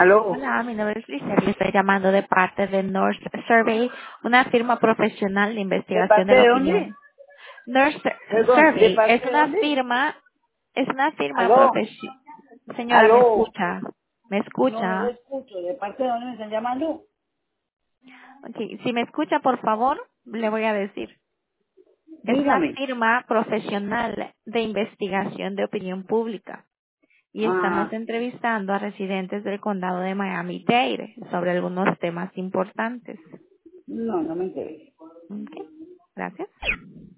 Aló. Hola, mi nombre es Lisa y estoy llamando de parte de North Survey, una firma profesional de ¿De investigación parte de la de opinión. dónde? North Perdón, ¿de Survey parte de dónde? es una firma Aló. profesional. Señora, ¿me Aló. escucha? ¿Me No lo escucha? escucho. ¿De parte de dónde me están llamando? Ok, si me escucha, por favor, le voy a decir. Es una Dígame. firma profesional de investigación de opinión pública y estamos Ah, entrevistando a residentes del condado de Miami-Dade sobre algunos temas importantes. no, no me interesa. Ok, gracias.